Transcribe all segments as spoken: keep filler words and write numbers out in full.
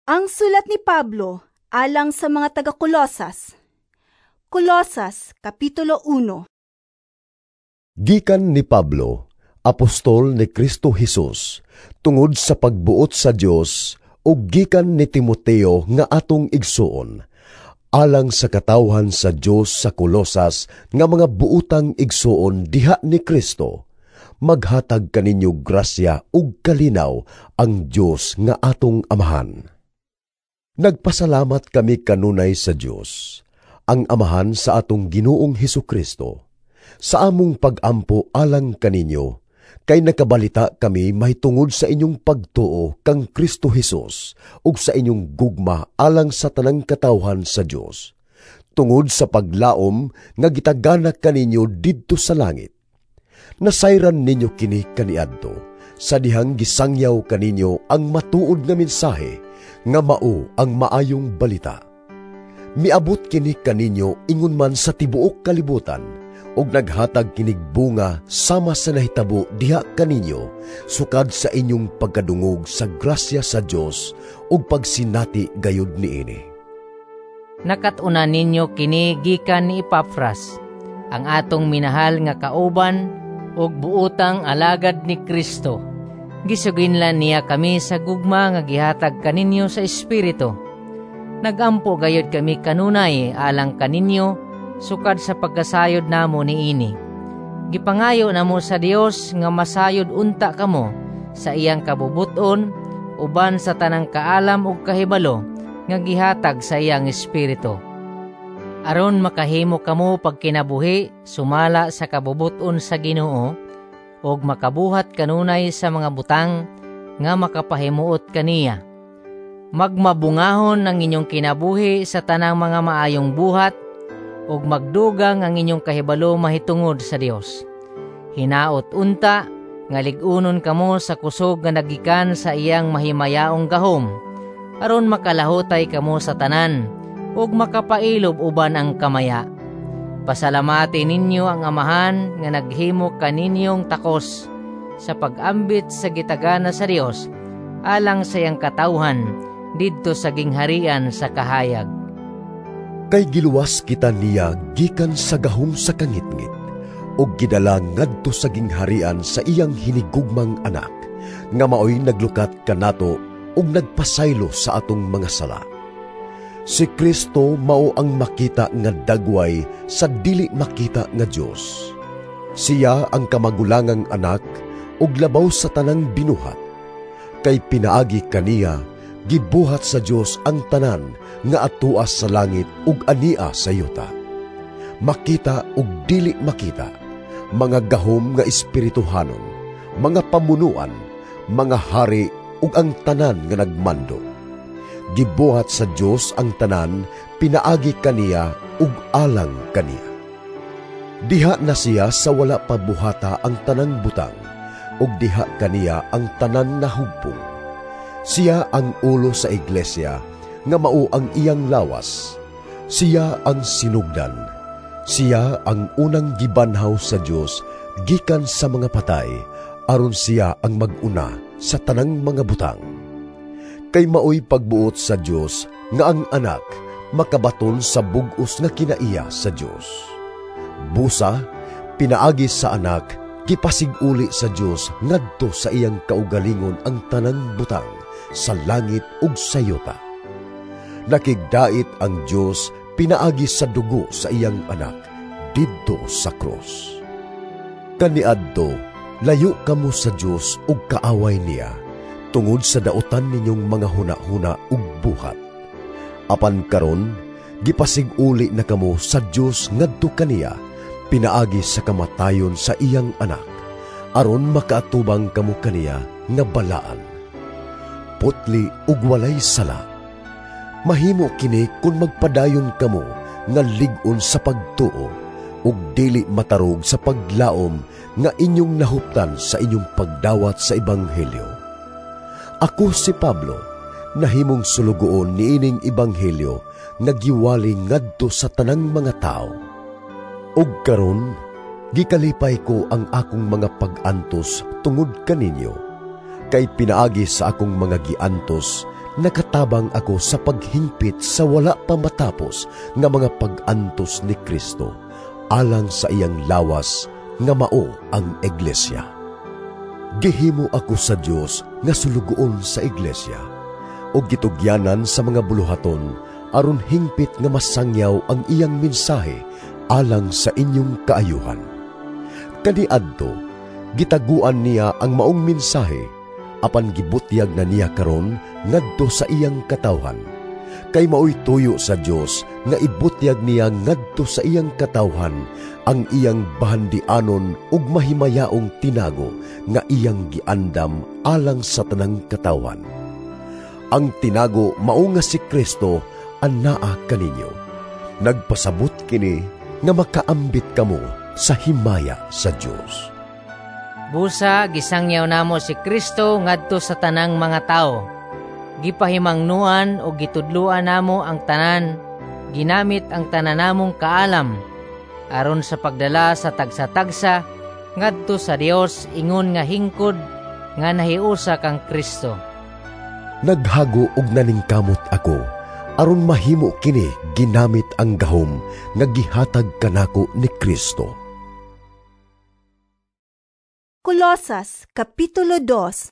Ang sulat ni Pablo alang sa mga taga-Kolosas. Kolosas, Kapitulo one. Gikan ni Pablo, apostol ni Kristo Jesus, tungod sa pagbuot sa Dios, ug gikan ni Timoteo nga atong igsuon, alang sa katawhan sa Dios sa Kolosas nga mga buutang igsuon diha ni Kristo, maghatag kaninyo grasya ug kalinaw ang Dios nga atong Amahan. Nagpasalamat kami kanunay sa Dios, ang Amahan sa atong Ginoong Hesukristo, sa among pag-ampo alang kaninyo, kay nakabalita kami mahitungod sa inyong pagtuo kang Kristo Jesus ug sa inyong gugma alang sa tanang katawhan sa Dios, tungod sa paglaom nga gitagana kaninyo didto sa langit. Nasayran ninyo kini kaniadto, sa dihang gisangyaw kaninyo ang matuod nga mensahe nga mao ang maayong balita. Miabot kini kaninyo ingon man sa tibuok kalibutan, ug naghatag kinig bunga sama sa nahitabo diha kaninyo, sukad sa inyong pagkadungog sa grasya sa Dios ug pagsinati gayud niini. Nakatuna ninyo kini gikan ni Epafras, ang atong minahal nga kauban ug buotang alagad ni Kristo. Gisuginlan niya kami sa gugma nga gihatag kaninyo sa Espiritu. Nagampo gayud kami kanunay alang kaninyo, sukad sa pagkasayod namo niini. Gipangayo namo sa Dios nga masayod unta kamo sa iyang kabubuton, uban sa tanang kaalam ug kahibalo nga gihatag sa iyang Espiritu. Aron makahimo kamo pagkinabuhi sumala sa kabubuton sa Ginoo, ug makabuhat kanunay sa mga butang nga makapahimuot kaniya. Magmabungahon ang inyong kinabuhi sa tanang mga maayong buhat, ug magdugang ang inyong kahibalo mahitungod sa Dios. Hinaot unta nga lig-unon kamo sa kusog nga nagikan sa iyang mahimayaong gahom, aron makalahutay kamo sa tanan ug makapailob uban ang kamaya. Pasalamati ninyo ang Amahan nga naghimo kaninyong takos sa pag-ambit sa gitagana sa Dios alang sa iyang katawhan didto sa gingharian sa kahayag. Kay giluwas kita niya gikan sa gahom sa kangitngit, ug gidala ngadto sa gingharian sa iyang hinigugmang anak, nga maoy naglukat kanato ug nagpasaylo sa atong mga sala. Si Kristo mao ang makita nga dagway sa dili makita nga Dios. Siya ang kamagulangang anak ug labaw sa tanang binuhat. Kay pinaagi kaniya, gibuhat sa Dios ang tanan nga atuas sa langit ug ania sa yuta. Makita ug dili makita, mga gahom nga espirituhanon, mga pamunuan, mga hari ug ang tanan nga nagmando. Gibuhat sa Dios ang tanan, pinaagi kaniya ug alang kaniya. Diha na siya sa wala pa buhata ang tanang butang, ug diha kaniya ang tanan na hugpong. Siya ang ulo sa iglesia, nga mao ang iyang lawas. Siya ang sinugdan. Siya ang unang gibanhaw sa Dios gikan sa mga patay, aron siya ang mag-una sa tanang mga butang. Kay maoy pagbuot sa Dios nga ang anak makabaton sa bug-os nga kinaiya sa Dios. Busa, pinaagi sa anak, gipasiguli sa Dios ngadto sa iyang kaugalingon ang tanang butang sa langit ug sa yuta. Nakigdait ang Dios pinaagi sa dugo sa iyang anak didto sa krus. Kaniadto, layo kamo sa Dios ug kaaway niya, tungod sa dautan ninyong mga huna-huna ug buhat. Apan karon, gipasiguli na kamo sa Dios ngadto kaniya, pinaagi sa kamatayon sa iyang anak, aron makaatubang kamo kaniya nga balaan. Putli ug walay sala. Mahimo kini kung magpadayon kamo nga lig-on sa pagtuo ug dili matarog sa paglaom nga inyong nahuptan sa inyong pagdawat sa ebanghelyo. Ako si Pablo, nahimong sulugoon niining ebanghelyo nga giwali ngadto sa tanang mga tao. Ug karon, gikalipay ko ang akong mga pag-antos tungod kaninyo, kay pinaagi sa akong mga giantos nakatabang ako sa paghingpit sa wala pa matapos nga mga pag-antos ni Kristo, alang sa iyang lawas nga mao ang iglesia. Gihimo ako sa Dios nga sulugoon sa iglesia, o gitugyanan sa mga buluhaton, aron hingpit nga masangyaw ang iyang mensahe alang sa inyong kaayuhan. Kaniadto, gitaguan niya ang maong mensahe, apan gibutyag na niya karon ngadto sa iyang katawhan. Kay maoy tuyo sa Dios nga ibutyag niya ngadto sa iyang katawhan ang iyang bahandianon ug mahimayaong tinago nga iyang giandam alang sa tanang katawhan. Ang tinago mao nga si Kristo anaa kaninyo. Nagpasabot kini nga makaambit kamo sa himaya sa Dios. Busa gisangyaw namo si Kristo ngadto sa tanang mga tao. Gipahimangnuan o gitudluan namo ang tanan, ginamit ang tanan namong kaalam, aron sa pagdala sa tagsa-tagsa ngadto sa Dios ingon nga hingkod nga nahiusa kang Kristo. Naghago og naningkamot ako, aron mahimo kini ginamit ang gahom nga gihatag kanako ni Kristo. Colosas, Kapitulo two.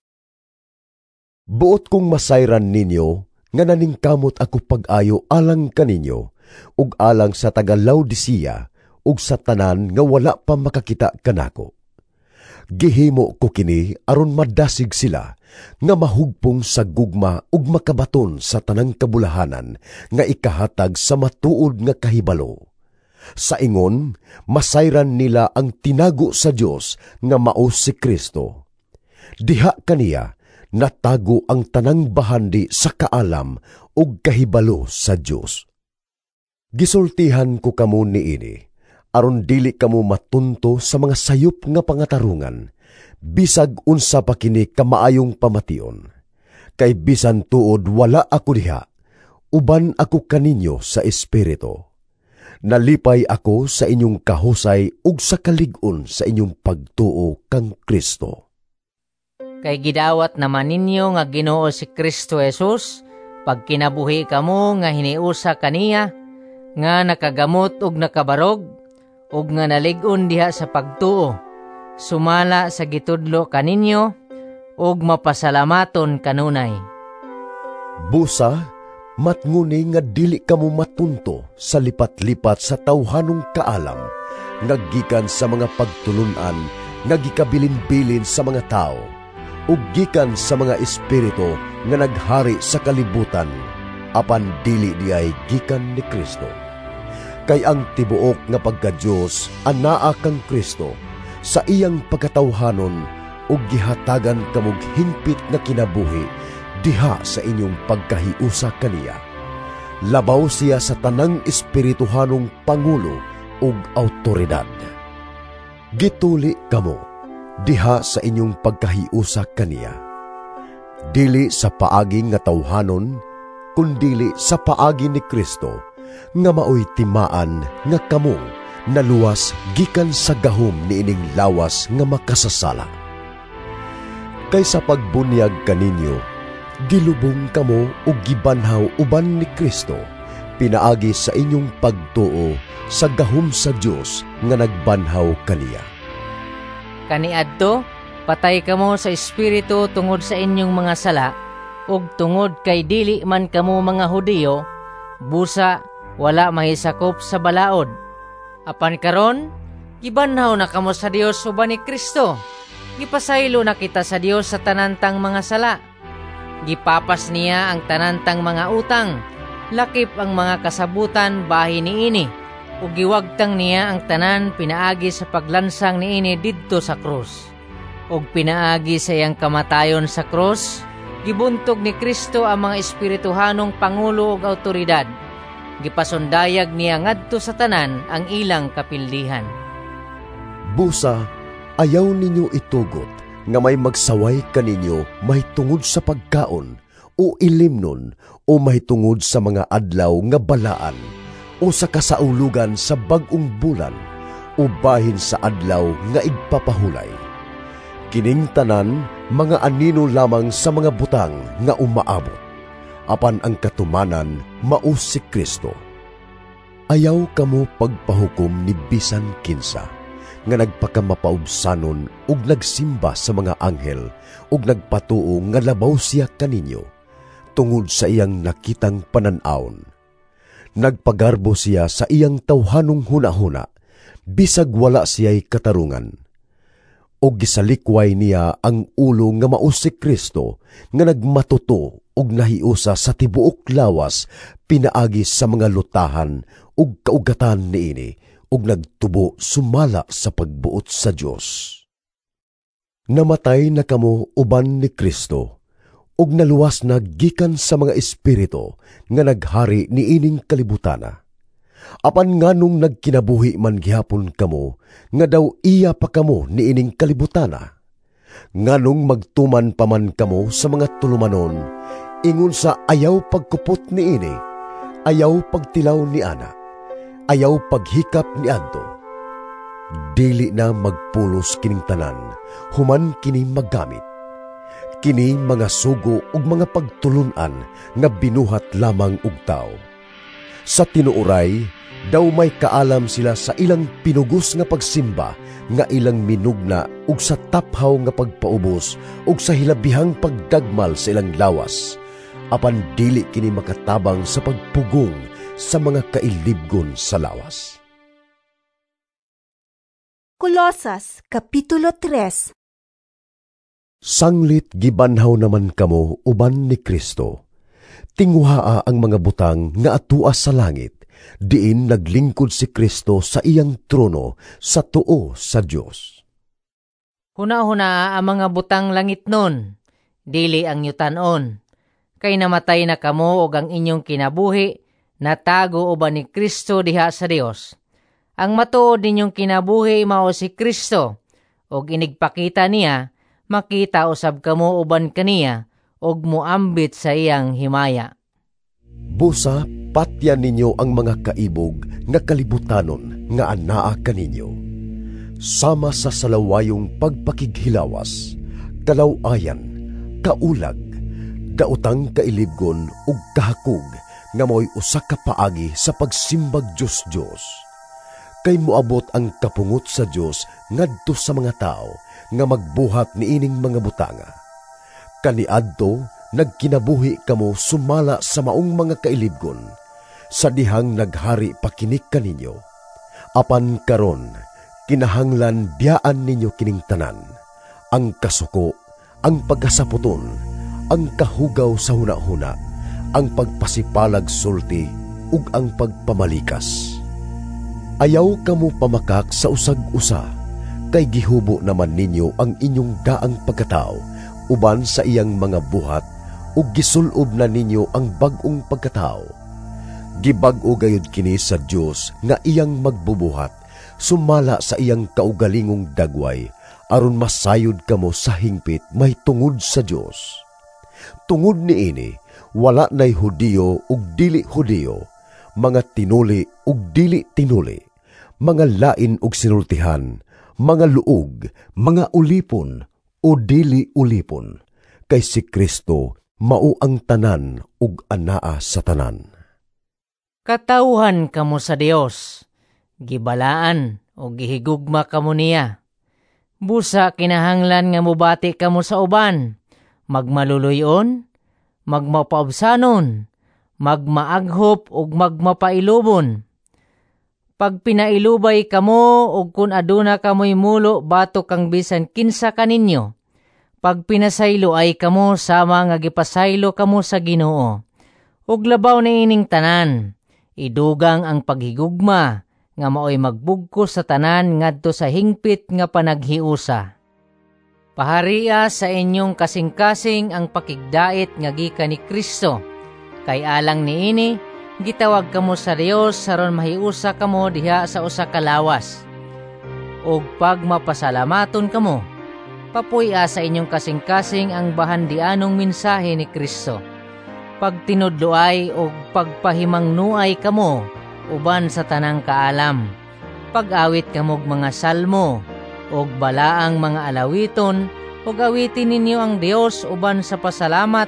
Buot kong masayran ninyo nga naningkamot ako pag-ayo alang kaninyo, ug alang sa taga Laodicea, ug sa tanan nga wala pa makakita kanako. Gihimo ko kini aron madasig sila nga mahugpong sa gugma ug makabaton sa tanang kabulahanan nga ikahatag sa matuod nga kahibalo. Sa ingon, masayran nila ang tinago sa Dios nga mao si Kristo. Diha kaniya natago ang tanang bahandi sa kaalam ug kahibalo sa Dios. Gisultihan ko kamo niini, aron dili kamo matunto sa mga sayop nga pangatarungan, bisag unsa pa kini kamaayong pamation. Kay bisan tuod wala ako diha, uban ako kaninyo sa espiritu. Nalipay ako sa inyong kahusay ug sa kalig-on sa inyong pagtuo kang Kristo. Kay gidawat naman ninyo nga Ginoo si Kristo Jesus, pag kinabuhi kamo nga hiniusa kaniya, nga nakagamot ug nakabarog, ug nga nalig-on diha sa pagtuo, sumala sa gitudlo kaninyo, ug mapasalamaton kanunay. Busa, matnguni nga dili kamo matunto sa lipat-lipat sa tawhanong kaalam, naggikan sa mga pagtulunan, nagikabilin-bilin sa mga tao, ug gikan sa mga espiritu nga naghari sa kalibutan, apan dili diay gikan ni Kristo. Kay ang tibuok nga pagka-Dios anaa kang Kristo sa iyang pagkatawhanon ug gihatagan kamog hingpit nga kinabuhi diha sa inyong pagkahiusa kaniya. Labaw siya sa tanang espirituhanong pangulo ug awtoridad. Gituli kamo diha sa inyong pagkahiusa kaniya. Dili sa paagi nga tawhanon, kundili sa paagi ni Kristo, nga maoy timaan nga kamo naluwas gikan sa gahom niining lawas nga makasasala. Kay sa pagbunyag kaninyo, gilubong kamo ug gibanhaw uban ni Kristo, pinaagi sa inyong pagtuo sa gahom sa Dios nga nagbanhaw kaniya. Kaniadto, patay kamo sa espiritu tungod sa inyong mga sala, ug tungod kay dili man kamo mga Hudiyo, busa wala mahisakop sa balaod. Apan karon, gibanhaw na kamo sa Dios uban ni Kristo. Gipasaylo na kita sa Dios sa tanantang mga sala. Gipapas niya ang tanantang mga utang, lakip ang mga kasabutan bahin niini, ug giwagtang niya ang tanan pinaagi sa paglansang niini didto sa krus. Ug pinaagi sa iyang kamatayon sa krus, gibuntog ni Kristo ang mga espirituhanong pangulo ug awtoridad. Gipasundayag niya ngadto sa tanan ang ilang kapildihan. Busa, ayaw ninyo itugot nga may magsaway kaninyo may tungod sa pagkaon o ilimnon o may tungod sa mga adlaw nga balaan o sa kasaulugan sa bag-ong bulan o bahin sa adlaw nga igpapahulay. Kining tanan mga anino lamang sa mga butang nga umaabot. apan ang katumanan mao si Kristo. Ayaw kamo pagpahukom ni bisan kinsa, nga nagpakamapaubsanon ug nagsimba sa mga anghel ug nagpatuo nga labaw siya kaninyo, tungod sa iyang nakitang pananawon. Nagpagarbo siya sa iyang tawhanong hunahuna, bisag wala siya'y katarungan. O gisalikway niya ang ulo nga mao si Kristo, nga nagmatuto ug nahiusa sa tibuok lawas, pinaagi sa mga lutahan ug kaugatan niini, ug nagtubo sumala sa pagbuot sa Dios. Namatay na kamo uban ni Kristo, ug naluwas na gikan sa mga espiritu nga naghari niining kalibutana. Apan nganong nagkinabuhi man gihapon kamo, nga daw iya pa kamo niining kalibutana. Nganong magtuman pa man kamo sa mga tulumanon, ingon sa ayaw pagkupot niini, ayaw pagtilaw ni ana, ayaw paghikap ni adto. Dili na magpulos kining tanan, human kini maggamit. Kini mga sugo ug mga pagtulunan nga binuhat lamang og tao. Sa tinuoray, daw may kaalam sila sa ilang pinugos nga pagsimba, nga ilang minugna ug sa taphaw nga pagpaubos ug sa hilabihang pagdagmal sa ilang lawas. Apan dili kini makatabang sa pagpugong sa mga kailibgon sa lawas. Colosas Kapitulo tres. Sanglit gibanhaw naman kamo uban ni Kristo. Tinguhaa ang mga butang nga atua sa langit, diin naglingkod si Kristo sa iyang trono sa tuo sa Dios. Huna-huna ang mga butang langit nun, dili ang yutan-on. Kay namatay na kamo og ang inyong kinabuhi, natago uban ni Kristo diha sa Dios. Ang matuod ninyong kinabuhi mao si Kristo, og inigpakita niya, makita usab kamo uban kaniya, og muambit sa iyang himaya. Busa, patyan ninyo ang mga kaibog nga kalibutanon nga anaa kaninyo. Sama sa salawayong pagpakighilawas, kalawayan, kaulag, daotang kailibgon ug kahakog nga mo'y usa ka paagi sa pagsimbag Diyos-Diyos. Kay moabot ang kapungot sa Dios ngadto sa mga tao nga magbuhat niining mga butanga. Kaniadto nagkinabuhi kamo sumala sa maong mga kailibgon, sa dihang naghari pakinik kaninyo. Apan karon kinahanglan biyaan ninyo kining tanan, ang kasuko, ang pagkasaputon, ang kahugaw sa hunahuna, ang pagpasipalag sulti ug ang pagpamalikas. Ayaw kamo pamakak sa usag-usa, kay gihubo naman ninyo ang inyong daang pagkatao uban sa iyang mga buhat, ug gisulob na ninyo ang bag-ong pagkatao. Gibag-o gayud kini sa Dios nga iyang magbubuhat, sumala sa iyang kaugalingong dagway, aron masayod kamo sa hingpit may tungod sa Dios. Tungod niini, wala nay Hudiyo ug dili Hudiyo, mga tinuli ug dili tinuli, mga lain ug sinultihan, mga luog, mga ulipon o dili ulipon, kay si Kristo mao ang tanan ug anaa sa tanan. Katawhan kamo sa Dios, gibalaan o gihigugma kamo niya. Busa kinahanglan nga mubati kamo sa uban, magmaluluyon, magmapaubsanon, magmaaghop ug magmapailubon. Pag pinailubay kamo ug kun aduna kamoy mulo batok kang bisan kinsa kaninyo, pag pinasaylo ay kamo sama nga gipasaylo kamo sa Ginoo. Ug labaw na ining tanan, idugang ang paghigugma nga maoy magbugkos sa tanan ngadto sa hingpit nga panaghiusa. Paharia sa inyong kasing-kasing ang pakigdait nga gikan ni Kristo, kay alang niini gitawag kamo sa Dios aron mahiusa kamo diha sa usa ka lawas. Ug pag mapasalamaton kamo, papuy-a sa inyong kasing-kasing ang bahandianong mensahe ni Kristo. Pag tinudloay ug pagpahimangnuay kamo uban sa tanang kaalam, pag-awit kamog mga salmo ug balaang mga alawiton, ug awitin ninyo ang Dios uban sa pasalamat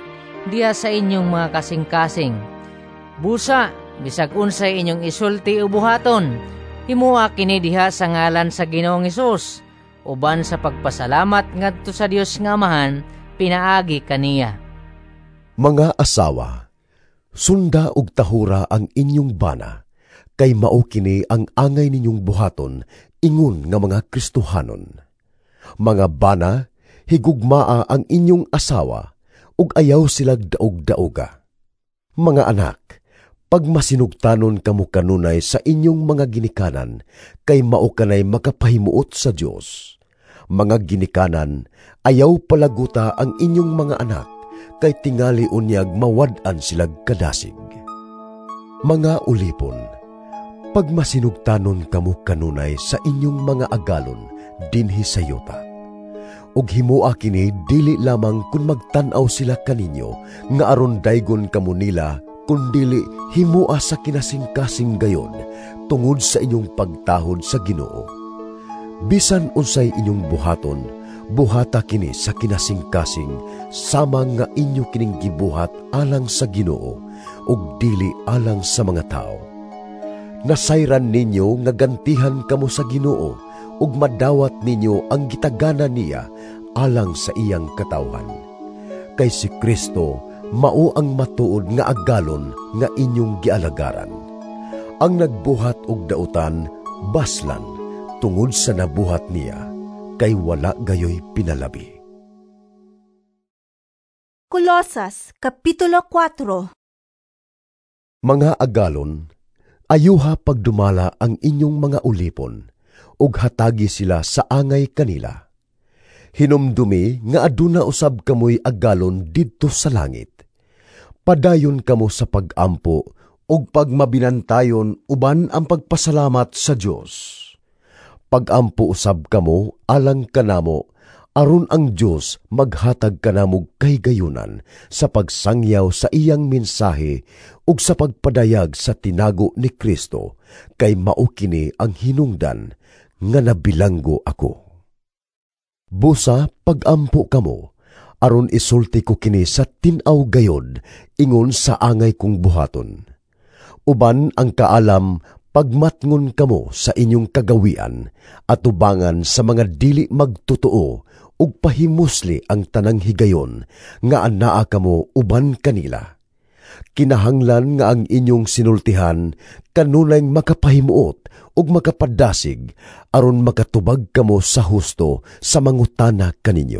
diya sa inyong mga kasing-kasing. Busa, bisag unsay inyong isulti o buhaton, himuha kini diha sa ngalan sa Ginoong Hesus, uban sa pagpasalamat ngadto sa Dios nga Amahan, pinaagi kaniya. Mga asawa, sunda og tahura ang inyong bana, kay mao kini ang angay ninyong buhaton, ingon nga mga Kristohanon. Mga bana, higugmaa ang inyong asawa, ug ayaw silag daog-daoga. Mga anak, pagmasinugtanon kamo kanunay sa inyong mga ginikanan, kay mao kanay makapahimuot sa Dios. Mga ginikanan, ayaw palaguta ang inyong mga anak, kay tingali unyag mawad-an silag kadasig. Mga ulipon, pagmasinugtanon kamo kanunay sa inyong mga agalon dinhi sa yuta. Ug himoa kini dili lamang kun magtan-aw sila kaninyo nga aron daygon kamo nila, kundili himoa sa kinasing-kasing gayon tungod sa inyong pagtahod sa Ginoo. Bisan unsay inyong buhaton, buhata kini sa kinasing-kasing sama nga inyo kining gibuhat alang sa Ginoo ug dili alang sa mga tao. Nasayran ninyo nga gantihan kamo sa Ginoo ug madawat ninyo ang gitagana niya alang sa iyang katawhan. Kay si Kristo mao ang matuod nga agalon nga inyong gialagaran. Ang nagbuhat og dautan baslan tungod sa nabuhat niya, kay wala gayoy pinalabi. Kolosas, Kapitulo four. Mga agalon, ayuha pagdumala ang inyong mga ulipon, ug hatagi sila sa angay kanila. Hinumdumi nga aduna usab kamoy agalon didto sa langit. Padayon kamo sa pag-ampo ug pagmabinantayon uban ang pagpasalamat sa Dios. Pag-ampo usab kamo alang kanamo, aron ang Dios maghatag kanamo kahigayunan sa pagsangyaw sa iyang mensahe ug sa pagpadayag sa tinago ni Kristo, kay mao kini ang hinungdan nga nabilanggo ako. Busa pag-ampo kamo, aron isulti ko kini sa tin-aw gayod, ingon sa angay kong buhaton. Uban ang kaalam, pagmatngon kamo sa inyong kagawian, at ubangan sa mga dili magtotoo, ug pahimusli ang tanang higayon, nga anaa kamo uban kanila. Kinahanglan nga ang inyong sinultihan, kanunay makapahimuot, ug makapadasig, aron makatubag kamo sa husto sa mangutana kaninyo.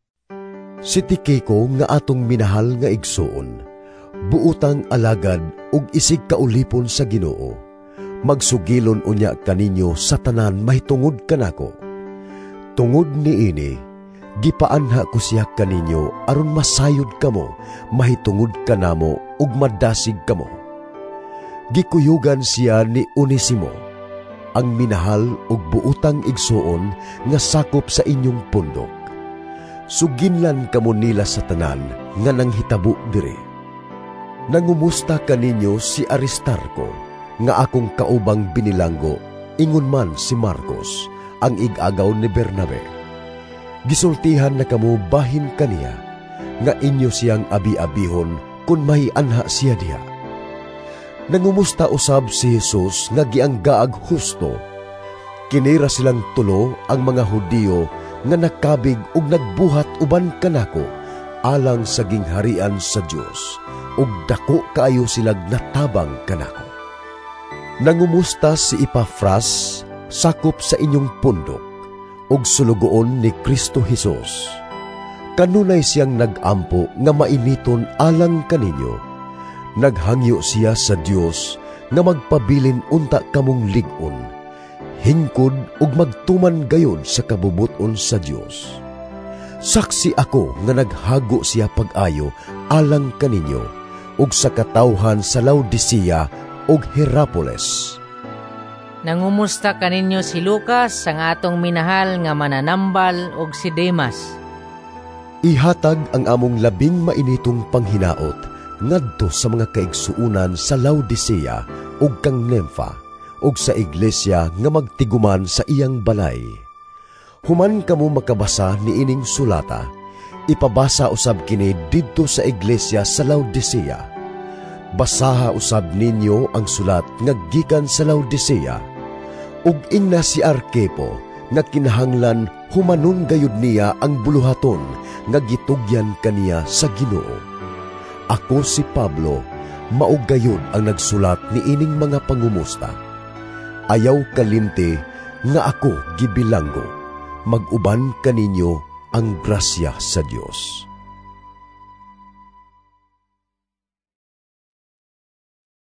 Si Tikiko nga atong minahal nga igsuon, buutang alagad ug isig kaulipon sa Ginoo, magsugilon unya kaninyo sa tanan mahitungod kanako. Tungod niini, gipaanha ko siya kaninyo aron masayod kamo, mahitungod kanamo ug madasig kamo. Gikuyugan siya ni Onesimo, ang minahal ug buutang igsuon nga sakop sa inyong pundok. Suginlan kamo nila sa tanan nga nanghitabo dire. Nangumusta kaninyo si Aristarco, nga akong kaubang binilanggo, ingon man si Marcos, ang ig-agaw ni Bernabe. Gisultihan na kamo bahin kaniya, nga inyo siyang abi-abihon kung mahianha siya diha. Nangumusta usab si Jesus nga gianggaag husto. Kinira silang tulo ang mga Hudiyo nga nakabig ug nagbuhat uban kanako alang sa gingharian sa Dios, ug dako kaayo silag natabang kanako. Nangumusta si Epafras, sakop sa inyong pundok, ug sulugoon ni Kristo Jesus. Kanunay siyang nag-ampo nga mainiton alang kaninyo. Naghangyo siya sa Dios nga magpabilin unta kamong lig-on, hingkod ug magtuman gayon sa kabubuton sa Dios. Saksi ako nga naghago siya pag-ayo alang kaninyo ug sa katawhan sa Laodicea ug Hierapolis. Nangumusta kaninyo si Lucas, ang atong minahal nga mananambal, ug si Demas. Ihatag ang among labing mainitong panghinaot ngadto sa mga kaigsuunan sa Laodicea ug kang Nympha ug sa iglesia nga magtiguman sa iyang balay. Human kamo makabasa ni ining sulata, ipabasa usab kini didto sa iglesia sa Laodicea. Basaha usab ninyo ang sulat nga gikan sa Laodicea, ug ingna si Arkepo nga kinahanglan humanon gayud niya ang buluhaton nga gitugyan kaniya sa Ginoo. Ako si Pablo, maog gayud ang nagsulat ni ining mga pangumusta. Ayaw kalimte nga ako gibilanggo, mag-uban kaninyo ang grasya sa Dios.